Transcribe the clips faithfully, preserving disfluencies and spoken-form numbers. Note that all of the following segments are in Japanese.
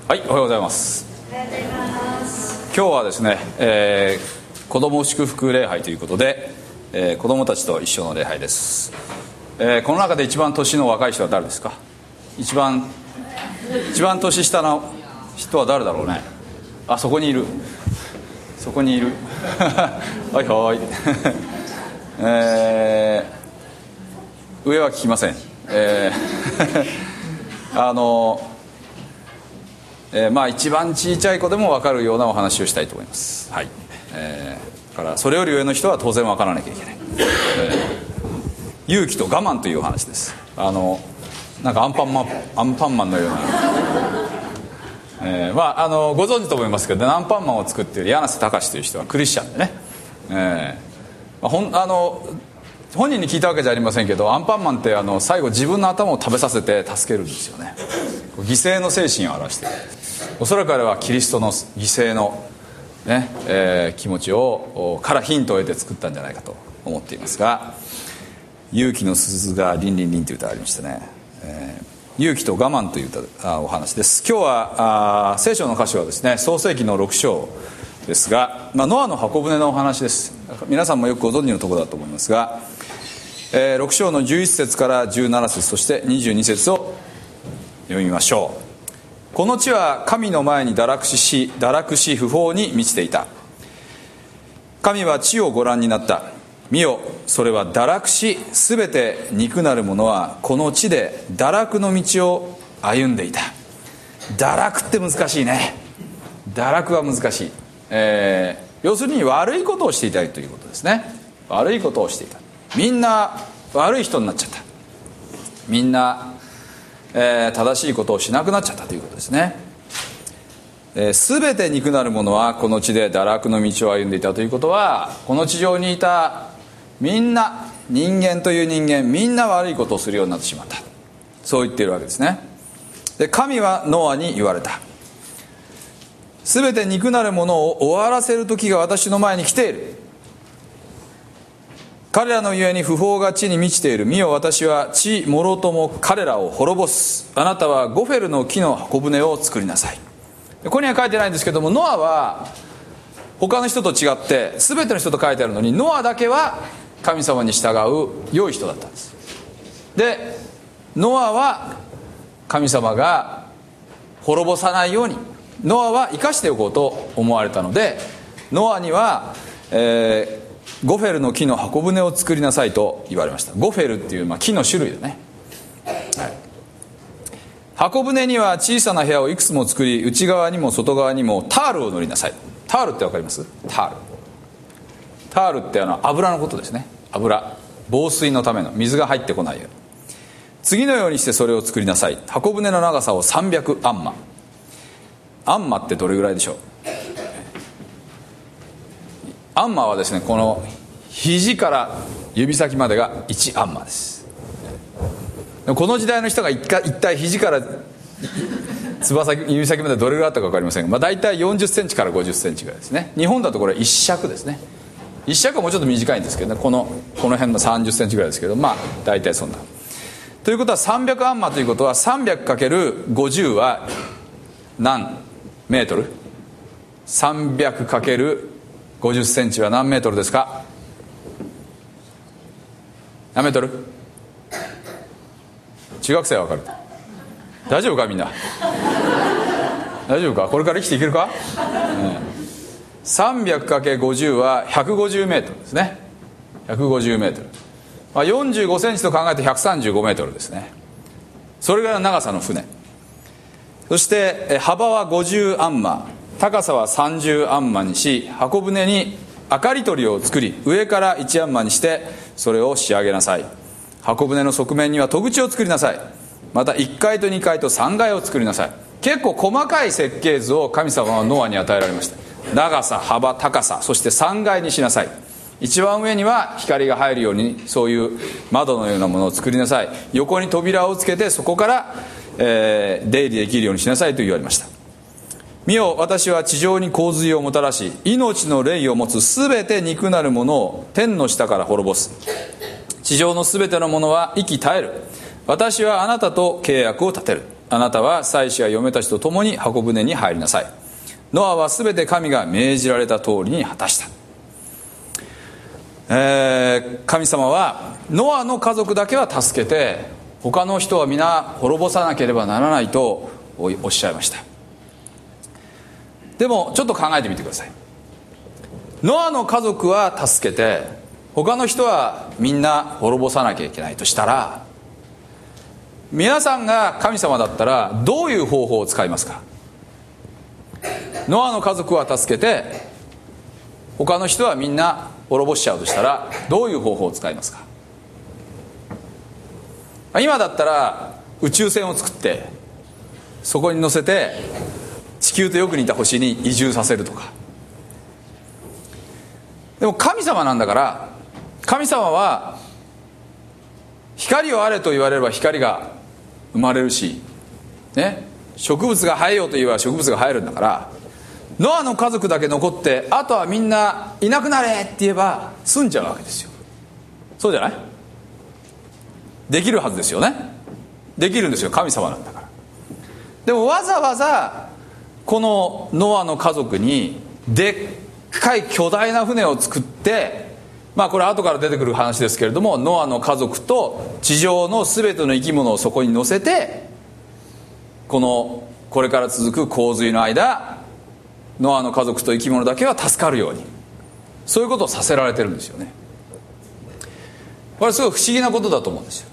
はい、おはようございます。 おはようございます。 今日はですね、えー、子ども祝福礼拝ということで、えー、子どもたちと一緒の礼拝です。えー、この中で一番年の若い人は誰ですか？一番一番年下の人は誰だろうね。あ、そこにいるそこにいるはいはいえー、上は聞きません。えー、あのえー、まあ一番小さい子でも分かるようなお話をしたいと思います。はい。えー、だからそれより上の人は当然分からなきゃいけない。えー、勇気と我慢というお話です。あのなんかアンパンマンアンパンマンのような、えー、まああのご存知と思いますけど、アンパンマンを作っている柳瀬隆という人はクリスチャンでね、えーまあ、ほんあの本人に聞いたわけじゃありませんけど、アンパンマンってあの最後自分の頭を食べさせて助けるんですよね。犠牲の精神を表している。おそらく彼はキリストの犠牲の、ねえー、気持ちをからヒントを得て作ったんじゃないかと思っていますが、勇気の鈴がリンリンリンという歌がありましてね、えー、勇気と我慢という歌あお話です。今日はあ聖書の箇所はですね、創世記のろく章ですが、まあ、ノアの箱舟のお話です。皆さんもよくご存知のところだと思いますが、えー、ろく章のじゅういち節からじゅうなな節、そしてにじゅうに節を読みましょう。この地は神の前に堕落し堕落し不法に満ちていた。神は地をご覧になった。見よ、それは堕落し、すべて肉なる者はこの地で堕落の道を歩んでいた。堕落って難しいね。堕落は難しい、えー、要するに悪いことをしていたということですね。悪いことをしていた。みんな悪い人になっちゃった。みんなえー、正しいことをしなくなっちゃったということですね。えー、全て肉なる者はこの地で堕落の道を歩んでいたということは、この地上にいたみんな、人間という人間みんな悪いことをするようになってしまった、そう言っているわけですね。で、神はノアに言われた。全て肉なるものを終わらせる時が私の前に来ている。彼らのゆえに不法が地に満ちている。見よ、私は地もろとも彼らを滅ぼす。あなたはゴフェルの木の箱舟を作りなさい。ここには書いてないんですけども、ノアは他の人と違って全ての人と書いてあるのに、ノアだけは神様に従う良い人だったんです。で、ノアは神様が滅ぼさないように、ノアは生かしておこうと思われたので、ノアには、えーゴフェルの木の箱舟を作りなさいと言われました。ゴフェルっていう、まあ、木の種類だね、はい、箱舟には小さな部屋をいくつも作り、内側にも外側にもタールを塗りなさい。タールってわかります？タールタールってあの油のことですね。油、防水のための、水が入ってこないように。次のようにしてそれを作りなさい。箱舟の長さをさんびゃくアンマ。アンマってどれぐらいでしょう？アンマはですね、この肘から指先までがいちアンマです。この時代の人が一体肘からつば先指先までどれぐらいあったか分かりませんが、まあ、大体よんじゅっセンチからごじゅっセンチぐらいですね。日本だとこれいっ尺ですね。いっ尺はもうちょっと短いんですけどね、このこの辺のさんじゅっセンチぐらいですけど、まあ大体そんなということは、さんびゃくアンマということは さんびゃくかけるごじゅう は何メートル？ さんびゃくかけるごじゅっセンチは何メートルですか？何メートル？中学生は分かる？大丈夫かみんな？大丈夫か？これから生きていけるか？うん、さんびゃくかけるごじゅう はひゃくごじゅうメートルですね。ひゃくごじゅうメートル、まあ、よんじゅうごセンチと考えてひゃくさんじゅうごメートルですね。それぐらいの長さの船。そして幅はごじゅうアンマ、高さはさんじゅうアンマにし、箱舟に明かり取りを作り、上からいちアンマにしてそれを仕上げなさい。箱舟の側面には戸口を作りなさい。またいっかいとにかいとさんがいを作りなさい。結構細かい設計図を神様はノアに与えられました。長さ、幅、高さ、そしてさんがいにしなさい。一番上には光が入るようにそういう窓のようなものを作りなさい。横に扉をつけてそこから、えー、出入りできるようにしなさいと言われました。見よ、私は地上に洪水をもたらし、命の霊を持つすべて肉なるものを天の下から滅ぼす。地上のすべてのものは息絶える。私はあなたと契約を立てる。 あなたは妻子や嫁たちと共に箱舟に入りなさい。ノアはすべて神が命じられた通りに果たした。えー、神様はノアの家族だけは助けて、他の人は皆滅ぼさなければならないとおっしゃいました。でもちょっと考えてみてください。ノアの家族は助けて、他の人はみんな滅ぼさなきゃいけないとしたら、皆さんが神様だったらどういう方法を使いますか？ノアの家族は助けて、他の人はみんな滅ぼしちゃうとしたらどういう方法を使いますか？今だったら宇宙船を作ってそこに乗せて地球とよく似た星に移住させるとか。でも神様なんだから、神様は光をあれと言われれば光が生まれるし、ね、植物が生えようと言えば植物が生えるんだから、ノアの家族だけ残ってあとはみんないなくなれって言えば済んじゃうわけですよ。そうじゃない？できるはずですよね。できるんですよ、神様なんだから。でもわざわざこのノアの家族にでっかい巨大な船を作って、まあこれ後から出てくる話ですけれども、ノアの家族と地上の全ての生き物をそこに乗せて、このこれから続く洪水の間、ノアの家族と生き物だけは助かるように、そういうことをさせられてるんですよね。これすごい不思議なことだと思うんですよ。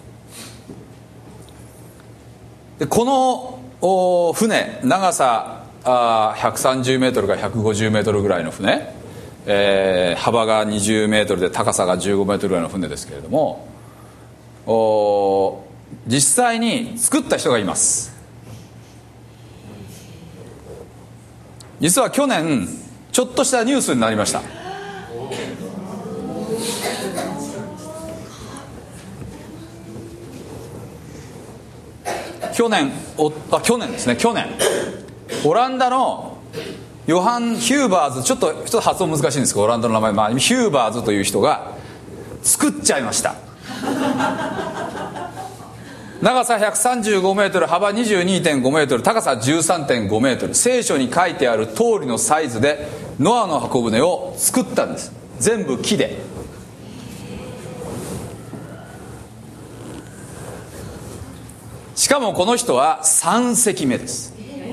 でこの船、長さあひゃくさんじゅうメートルからひゃくごじゅうメートルぐらいの船、えー、幅がにじゅうメートルで高さがじゅうごメートルぐらいの船ですけれども、お実際に作った人がいます。実は去年ちょっとしたニュースになりました。去年おあ去年ですね去年オランダのヨハン・ヒューバーズ、ちょっとちょっと発音難しいんですけど、オランダの名前、まあ、ヒューバーズという人が作っちゃいました。長さひゃくさんじゅうごメートル、幅 にじゅうにてんごメートル、高さ じゅうさんてんごメートル、聖書に書いてある通りのサイズでノアの箱舟を作ったんです。全部木で。しかもこの人はさん隻目です。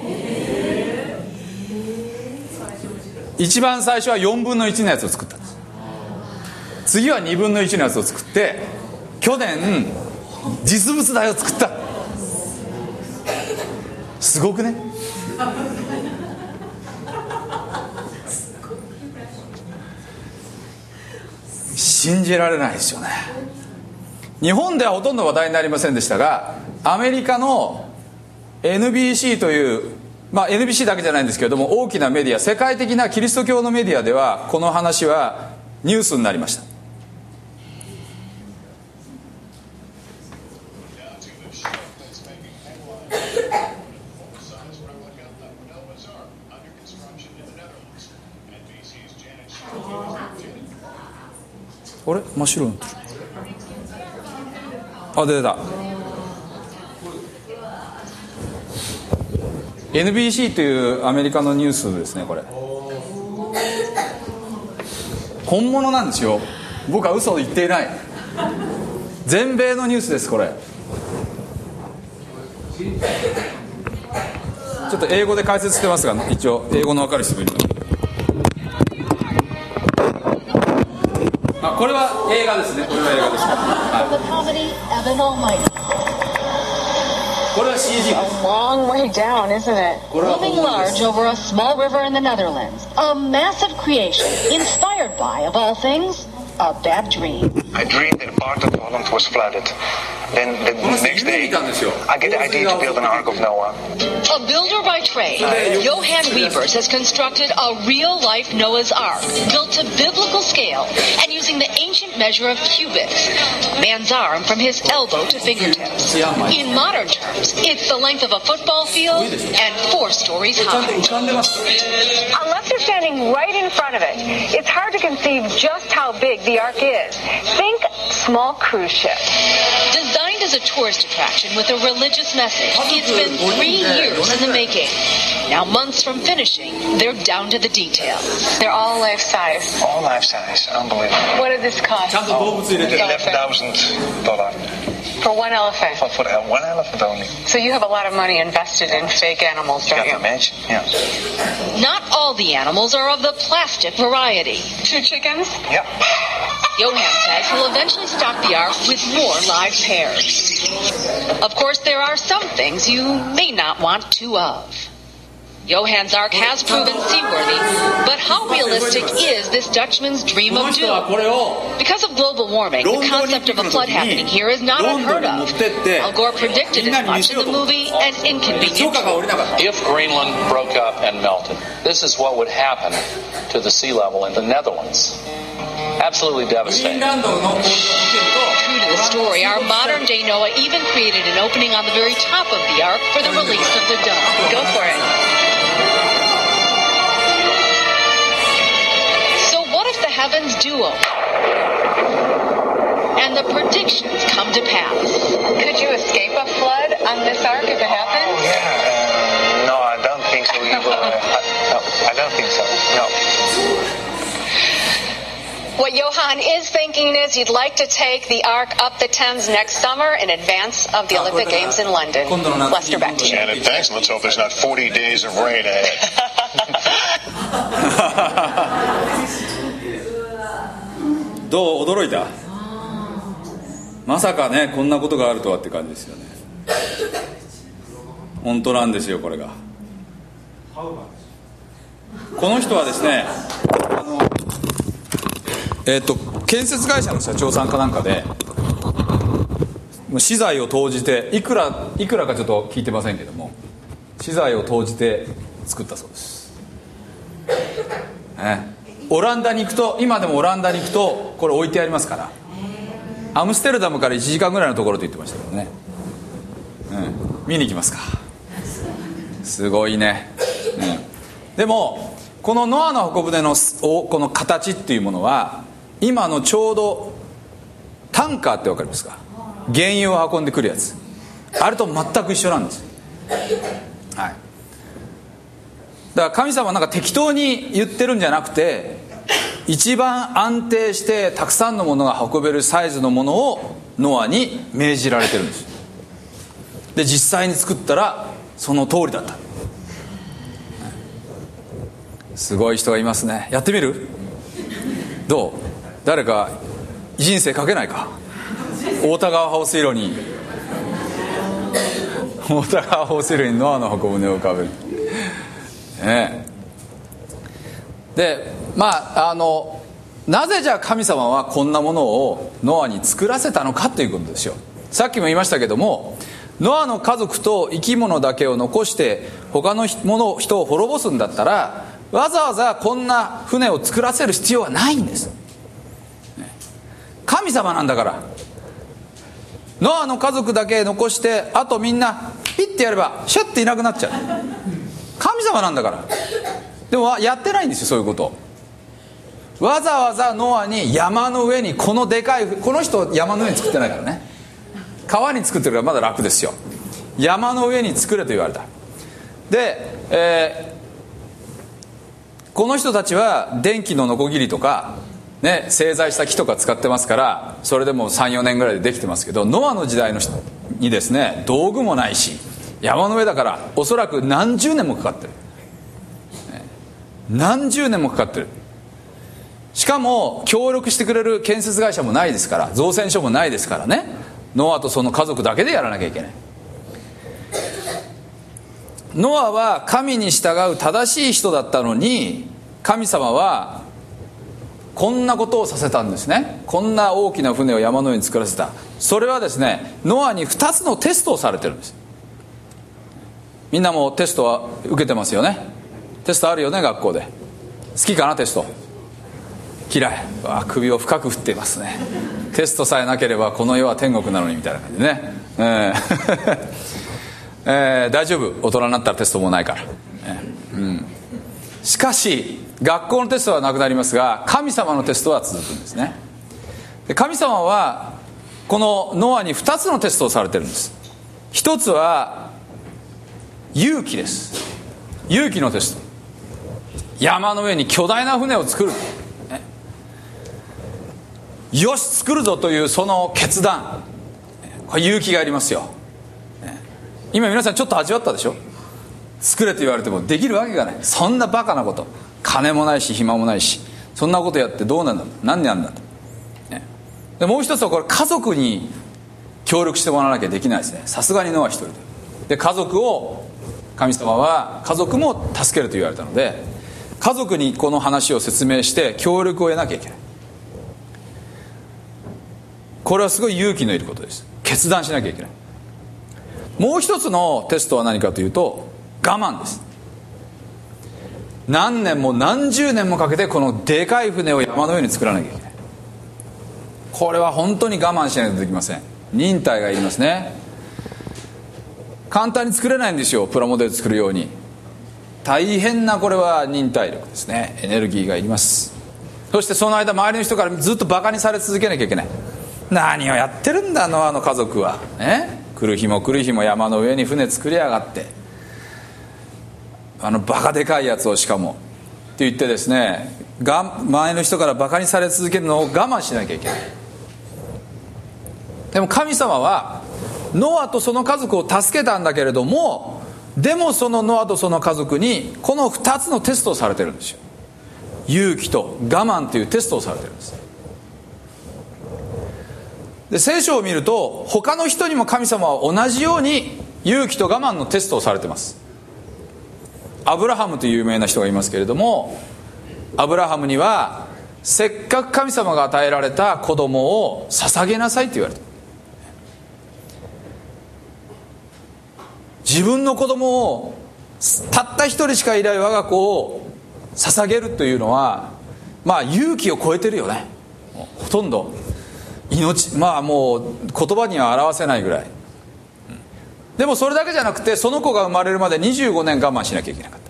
一番最初はよんぶんのいちのやつを作ったんです。次はにぶんのいちのやつを作って、去年実物大を作った。すごくね。信じられないですよね。日本ではほとんど話題になりませんでしたが、アメリカの エヌビーシー という、まあ、エヌビーシー だけじゃないんですけれども、大きなメディア、世界的なキリスト教のメディアではこの話はニュースになりました。あれ真っ白になってる。あ、出た。エヌビーシー というアメリカのニュースですね。これ本物なんですよ。僕は嘘を言っていない。全米のニュースです。これちょっと英語で解説してますが、一応英語の分かる人もいるので。あ、これは映画ですね。これは映画です、はい。これは シージー です。 A long way down, isn't it? Looming large over a small river in the Netherlands. A massive creation inspired by, of all things, a bad dream. I dreamed that part of Holland was flooded. Then the next day, I get the idea to build an Ark of Noah. A builder by trade, Johan Weavers has constructed a real-life Noah's Ark, built to biblical scale and using the ancient measure of cubits, man's arm from his elbow to fingertips. In modern terms, it's the length of a football field and four stories high. Unless you're standing right in front of it, it's hard to conceive just how big the Ark is. Think small cruise ship. Designed as a tourist attraction with a religious message, it's been three years in the making. Now, months from finishing, they're down to the details. They're all life-size. All life-size. Unbelievable. What did this cost? Oh, eleven thousand dollars. For one elephant. For, for one elephant only. So you have a lot of money invested in fake animals, don't You you? can imagine, yeah. Not all the animals are of the plastic variety. Two chickens? Yeah. Johan says he'll eventually stock the Ark with more live pairs. Of course, there are some things you may not want two of. Johan's Ark has proven seaworthy, but how realistic is this Dutchman's dream of doom? Because of global warming, the concept of a flood happening here is not unheard of. Al Gore predicted as much in the movie An Inconvenient Truth. If Greenland broke up and melted, this is what would happen to the sea level in the Netherlands. Absolutely devastating. True to the story, our modern-day Noah even created an opening on the very top of the Ark for the release of the dove. Go for it. What if the heavens do open and the predictions come to pass? Could you escape a flood on this Ark if it happens? Yeah. Uh, no, I don't think so. You will, uh, I, no, I don't think so. No. What Johan is thinking is he'd like to take the Ark up the Thames next summer in advance of the Olympic Games in London. Lester, back to you. Janet, thanks. Let's hope there's not forty days of rain ahead. どう驚いた？まさかねこんなことがあるとはって感じですよね。本当なんですよこれが。この人はですね、あのえっと建設会社の社長さんかなんかで、資材を投じていくらいくらかちょっと聞いてませんけども、資材を投じて作ったそうです。ね。オランダに行くと今でもオランダに行くとこれ置いてありますから、アムステルダムからいちじかんぐらいのところと言ってましたけどね、うん、見に行きますか。すごいね、うん、でもこのノアの箱舟のこの形っていうものは今のちょうどタンカーって分かりますか？原油を運んでくるやつ、あれと全く一緒なんです。はい。だから神様はなんか適当に言ってるんじゃなくて、一番安定してたくさんのものが運べるサイズのものをノアに命じられてるんです。で実際に作ったらその通りだった。すごい人がいますね。やってみる？どう？誰か人生かけないか？大田川放水路に大田川放水路にノアの箱舟を浮かべる。ね、でまああのなぜじゃあ神様はこんなものをノアに作らせたのかということですよ。さっきも言いましたけども、ノアの家族と生き物だけを残して他の人を滅ぼすんだったらわざわざこんな船を作らせる必要はないんです。神様なんだから。ノアの家族だけ残してあとみんなピッてやればシュッていなくなっちゃう。神様なんだから。でもやってないんですよそういうこと。わざわざノアに山の上にこのでかい、この人山の上に作ってないからね、川に作ってるからまだ楽ですよ。山の上に作れと言われた。で、えー、この人たちは電気のノコギリとかね、製材した木とか使ってますから、それでも さんよねんぐらいでできてますけど、ノアの時代の人にですね道具もないし山の上だからおそらく何十年もかかってる、何十年もかかってる。しかも協力してくれる建設会社もないですから、造船所もないですからね、ノアとその家族だけでやらなきゃいけない。ノアは神に従う正しい人だったのに、神様はこんなことをさせたんですね。こんな大きな船を山の上に作らせた。それはですね、ノアにふたつのテストをされてるんです。みんなもテストは受けてますよね。テストあるよね、学校で。好きかなテスト？嫌い。あ、首を深く振っていますね。テストさえなければこの世は天国なのにみたいな感じでね。 えーえー、大丈夫、大人になったらテストもないから、えーうん、しかし学校のテストはなくなりますが、神様のテストは続くんですね。で神様はこのノアにふたつのテストをされてるんです。一つは勇気です。勇気のテスト。山の上に巨大な船を作る、ね、よし作るぞというその決断、これ勇気がありますよ、ね、今皆さんちょっと味わったでしょ。作れと言われてもできるわけがない。そんなバカなこと、金もないし暇もないし、そんなことやってどうなんだ、何なんだと、ね、でもう一つはこれ家族に協力してもらわなきゃできないですね。さすがにノア一人で。で家族を神様は家族も助けると言われたので、家族にこの話を説明して協力を得なきゃいけない。これはすごい勇気のいることです。決断しなきゃいけない。もう一つのテストは何かというと我慢です。何年も何十年もかけてこのでかい船を山の上に作らなきゃいけない。これは本当に我慢しないとできません。忍耐がいりますね。簡単に作れないんですよ、プラモデル作るように。大変なこれは忍耐力ですね。エネルギーがいります。そしてその間周りの人からずっとバカにされ続けなきゃいけない。何をやってるんだノアの家族は、ね、来る日も来る日も山の上に船作りやがって、あのバカでかいやつをしかもって言ってですね、が周りの人からバカにされ続けるのを我慢しなきゃいけない。でも神様はノアとその家族を助けたんだけれども、でもそのノアとその家族にこのふたつのテストをされてるんですよ。勇気と我慢というテストをされてるんです。で聖書を見ると他の人にも神様は同じように勇気と我慢のテストをされてます。アブラハムという有名な人がいますけれども、アブラハムにはせっかく神様が与えられた子供を捧げなさいと言われた。自分の子供をたった一人しかいない我が子を捧げるというのは、まあ勇気を超えてるよね。ほとんど命、まあもう言葉には表せないぐらい。でもそれだけじゃなくて、その子が生まれるまでにじゅうごねん我慢しなきゃいけなかった。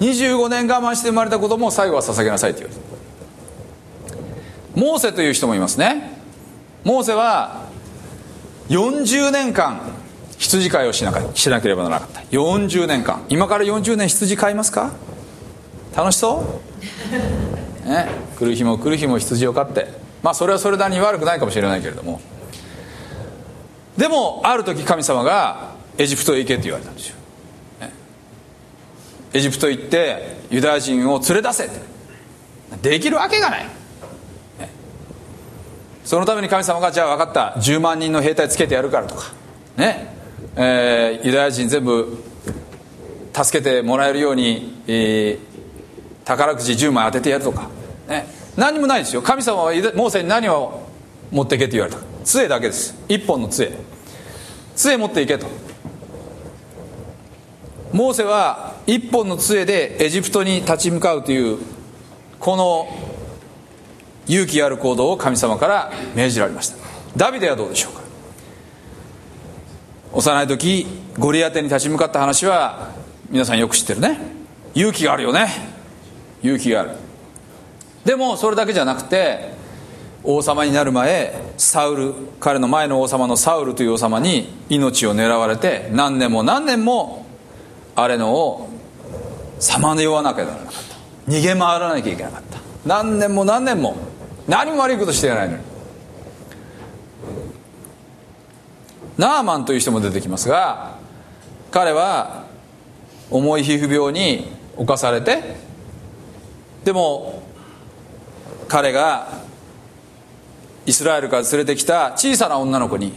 にじゅうごねん我慢して生まれた子供を最後は捧げなさいと言われた。モーセという人もいますね。モーセはよんじゅうねんかん羊飼いをしなかしなければならなかった。よんじゅうねんかん。今からよんじゅうねん羊飼いますか？楽しそう、ね、来る日も来る日も羊を飼って、まあそれはそれなりに悪くないかもしれないけれども、でもある時神様がエジプトへ行けと言われたんですよ、ね、エジプトへ行ってユダヤ人を連れ出せって。できるわけがない、ね、そのために神様がじゃあ分かった、じゅうまんにんの兵隊つけてやるからとかね、えー、ユダヤ人全部助けてもらえるように、えー、宝くじじゅうまい当ててやるとか、ね、何もないですよ。神様はモーセに何を持っていけと言われた。杖だけです。一本の杖杖持っていけと。モーセは一本の杖でエジプトに立ち向かうというこの勇気ある行動を神様から命じられました。ダビデはどうでしょうか。幼い時ゴリアテに立ち向かった話は皆さんよく知ってるね。勇気があるよね。勇気がある。でもそれだけじゃなくて、王様になる前サウル、彼の前の王様のサウルという王様に命を狙われて、何年も何年もあれのをさまよわなきゃならなかった。逃げ回らなきゃいけなかった。何年も何年も何も悪いことしてやらないのに。ナーマンという人も出てきますが、彼は重い皮膚病に侵されて、でも彼がイスラエルから連れてきた小さな女の子に、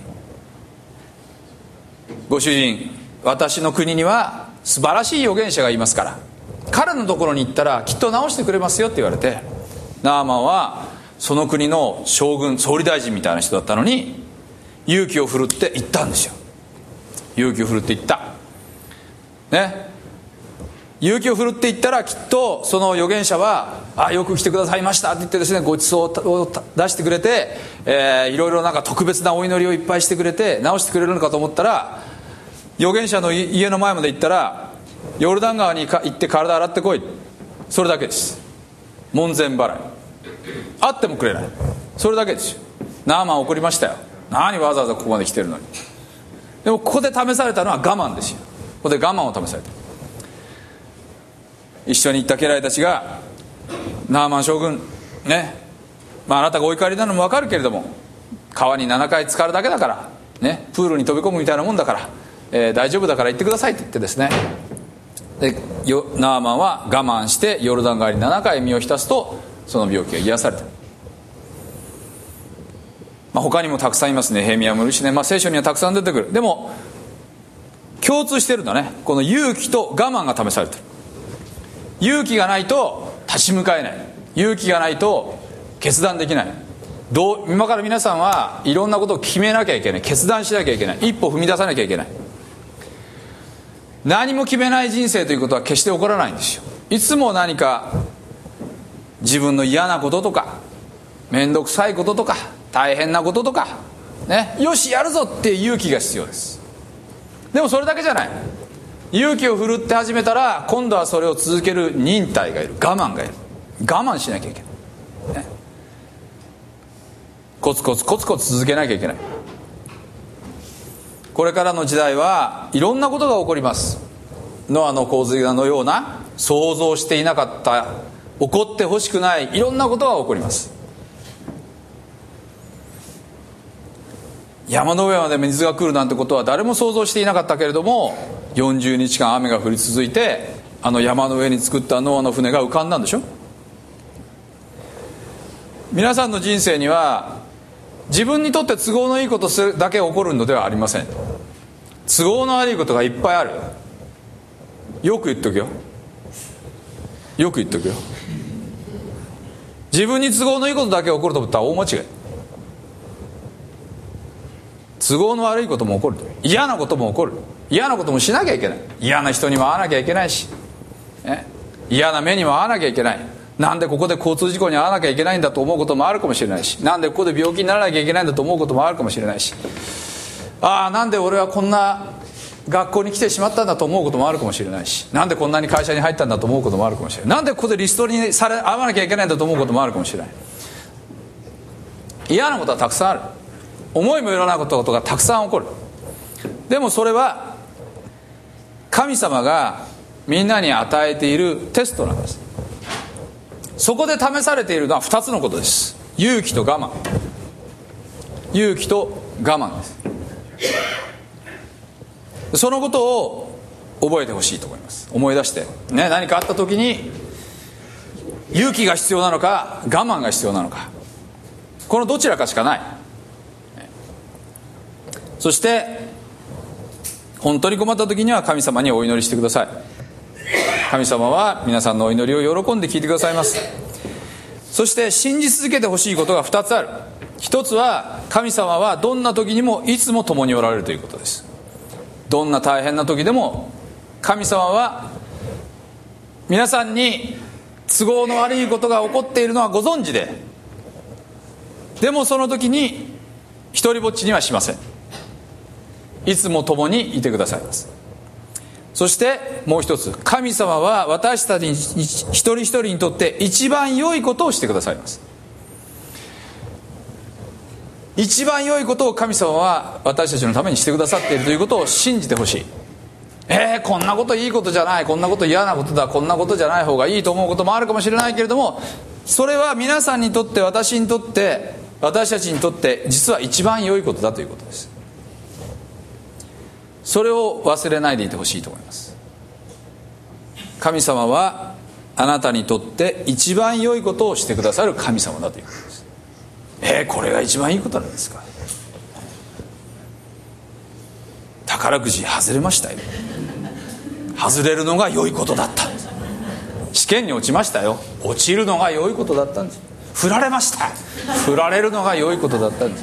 ご主人、私の国には素晴らしい預言者がいますから、彼のところに行ったらきっと治してくれますよって言われて、ナーマンはその国の将軍、総理大臣みたいな人だったのに勇気を振るって行ったんですよ。勇気を振るって行ったね。 勇気を振るっていったら、きっとその預言者はあよく来てくださいましたって言ってですね、ごちそうを出してくれて、えー、いろいろなんか特別なお祈りをいっぱいしてくれて直してくれるのかと思ったら、預言者の家の前まで行ったら、ヨルダン川に行って体洗ってこい、それだけです。門前払い、あってもくれない、それだけですよ。ナーマン怒りましたよ。何わざわざここまで来てるのに。でもここで試されたのは我慢ですよ。ここで我慢を試された。一緒に行った家来たちが、ナーマン将軍ね、まあ、あなたがお怒りなのも分かるけれども、川にななかい浸かるだけだからね、プールに飛び込むみたいなもんだから、えー、大丈夫だから行ってくださいって言ってですね、でナーマンは我慢してヨルダン川にななかい身を浸すと、その病気が癒された。まあ、他にもたくさんいますね。ヘミヤもいるしね、まあ、聖書にはたくさん出てくる。でも共通してるんだね。この勇気と我慢が試されてる。勇気がないと立ち向かえない、勇気がないと決断できない。どう今から皆さんはいろんなことを決めなきゃいけない、決断しなきゃいけない、一歩踏み出さなきゃいけない。何も決めない人生ということは決して起こらないんですよ。いつも何か自分の嫌なこととか面倒くさいこととか大変なこととか、ね、よしやるぞっていう勇気が必要です。でもそれだけじゃない。勇気を振るって始めたら、今度はそれを続ける忍耐がいる、我慢がいる。我慢しなきゃいけない、ね、コツコツコツコツ続けなきゃいけない。これからの時代はいろんなことが起こります。ノアの洪水のような想像していなかった、起こってほしくないいろんなことが起こります。山の上まで水が来るなんてことは誰も想像していなかったけれども、よんじゅうにちかん雨が降り続いて、あの山の上に作ったノアの船が浮かんだんでしょ。皆さんの人生には自分にとって都合のいいことだけ起こるのではありません。都合の悪いことがいっぱいある。よく言っとくよよく言っとくよ自分に都合のいいことだけ起こると思ったら大間違い。都合の悪いことも起こる、嫌なことも起こる、嫌なこともしなきゃいけない、嫌な人にも会わなきゃいけないし、ね、嫌な目にも遭わなきゃいけない。なんでここで交通事故に遭わなきゃいけないんだと思うこともあるかもしれないし、なんでここで病気にならなきゃいけないんだと思うこともあるかもしれないし、ああなんで俺はこんな学校に来てしまったんだと思うこともあるかもしれないし、なんでこんなに会社に入ったんだと思うこともあるかもしれない、なんでここでリストにされ会わなきゃいけないんだと思うこともあるかもしれない。嫌なことはたくさんある。思いもよらないことがたくさん起こる。でもそれは神様がみんなに与えているテストなんです。そこで試されているのはふたつのことです。勇気と我慢。勇気と我慢です。そのことを覚えてほしいと思います。思い出して、ね、何かあった時に勇気が必要なのか我慢が必要なのか、このどちらかしかない。そして本当に困った時には神様にお祈りしてください。神様は皆さんのお祈りを喜んで聞いてくださいます。そして信じ続けてほしいことがふたつある。ひとつは神様はどんな時にもいつも共におられるということです。どんな大変な時でも神様は皆さんに都合の悪いことが起こっているのはご存知で、でもその時に一人ぼっちにはしません。いつも共にいてくださいます。そしてもう一つ、神様は私たち一人一人にとって一番良いことをしてくださいます。一番良いことを神様は私たちのためにしてくださっているということを信じてほしい。えー、こんなこといいことじゃない、こんなこと嫌なことだ、こんなことじゃない方がいいと思うこともあるかもしれないけれども、それは皆さんにとって、私にとって、私たちにとって実は一番良いことだということです。それを忘れないでいてほしいと思います。神様はあなたにとって一番良いことをしてくださる神様だということです。えー、これが一番いいことなんですか。宝くじ外れましたよ。外れるのが良いことだったんです。試験に落ちましたよ。落ちるのが良いことだったんです。振られました。振られるのが良いことだったんです。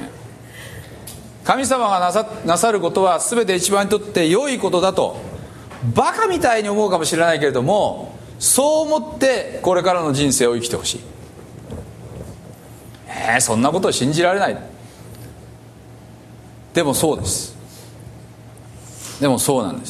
神様がな さ, なさることは全て一番にとって良いことだとバカみたいに思うかもしれないけれども、そう思ってこれからの人生を生きてほしい。えー、そんなことを信じられない。でもそうです。でもそうなんです。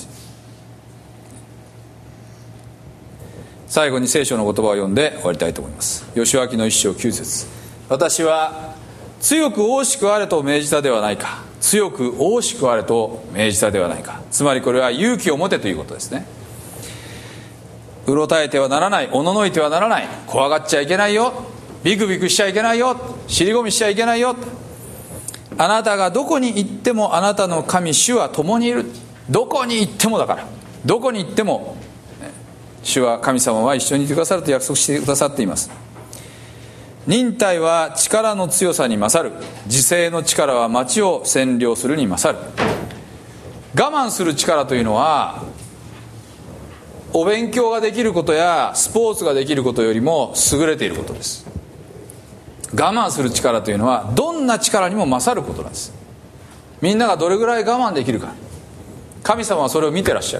最後に聖書の言葉を読んで終わりたいと思います。ヨシュア記の一章九節。私は強く大しくあれと命じたではないか、強く大しくあれと命じたではないか。つまりこれは勇気を持てということですね。うろたえてはならない、おののいてはならない、怖がっちゃいけないよ、ビクビクしちゃいけないよ、尻込みしちゃいけないよ。あなたがどこに行ってもあなたの神主は共にいる。どこに行ってもだから、どこに行っても主は、神様は一緒にいてくださると約束してくださっています。忍耐は力の強さに勝る。自制の力は町を占領するに勝る。我慢する力というのは、お勉強ができることやスポーツができることよりも優れていることです。我慢する力というのはどんな力にも勝ることなんです。みんながどれぐらい我慢できるか、神様はそれを見てらっしゃる。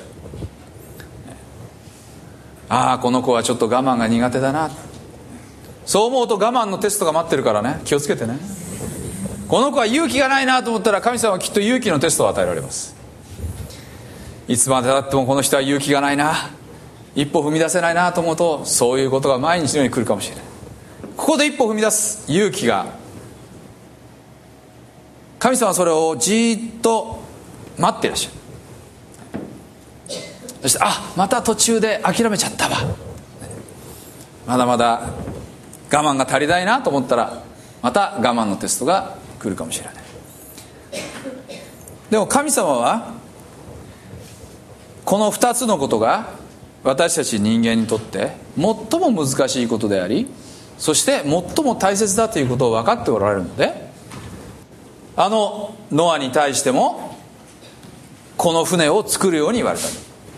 ああ、この子はちょっと我慢が苦手だな、そう思うと我慢のテストが待ってるからね、気をつけてね。この子は勇気がないなと思ったら、神様はきっと勇気のテストを与えられます。いつまでたってもこの人は勇気がないな、一歩踏み出せないなと思うと、そういうことが毎日のように来るかもしれない。ここで一歩踏み出す勇気が、神様はそれをじーっと待っていらっしゃる。そして、あ、また途中で諦めちゃったわ、まだまだ我慢が足りないなと思ったら、また我慢のテストが来るかもしれない。でも神様はこのふたつのことが私たち人間にとって最も難しいことであり、そして最も大切だということを分かっておられるので、あのノアに対してもこの船を作るように言われた。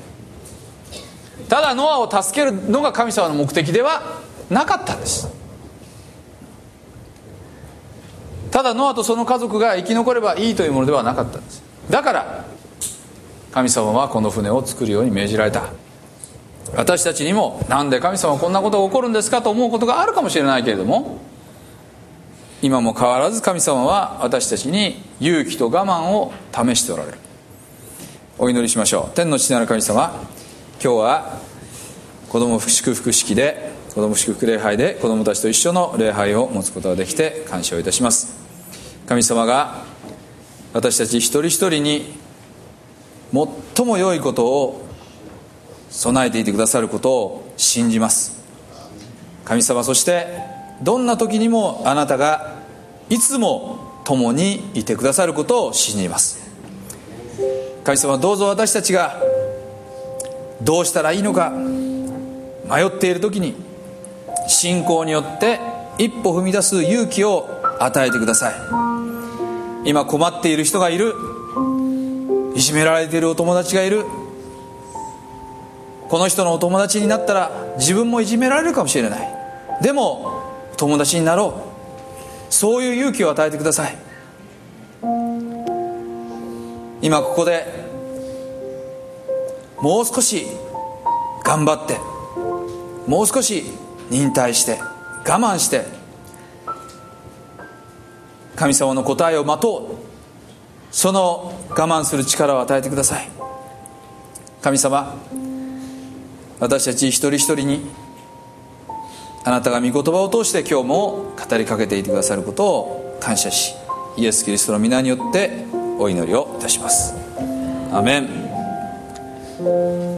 ただノアを助けるのが神様の目的ではなかったんです。ただノアとその家族が生き残ればいいというものではなかったんです。だから神様はこの船を作るように命じられた。私たちにも、なんで神様はこんなことが起こるんですかと思うことがあるかもしれないけれども、今も変わらず神様は私たちに勇気と我慢を試しておられる。お祈りしましょう。天の父なる神様、今日は子ども祝福式で、子ども祝福礼拝で子どもたちと一緒の礼拝を持つことができて感謝をいたします。神様が私たち一人一人に最も良いことを備えていてくださることを信じます。神様、そしてどんな時にもあなたがいつも共にいてくださることを信じます。神様、どうぞ私たちがどうしたらいいのか迷っている時に、信仰によって一歩踏み出す勇気を与えてください。今困っている人がいる、いじめられているお友達がいる、この人のお友達になったら自分もいじめられるかもしれない、でも友達になろう、そういう勇気を与えてください。今ここでもう少し頑張って、もう少し忍耐して我慢して神様の答えを待とう、その我慢する力を与えてください。神様、私たち一人一人にあなたが御言葉を通して今日も語りかけていてくださることを感謝し、イエス・キリストの皆によってお祈りをいたします。アメン。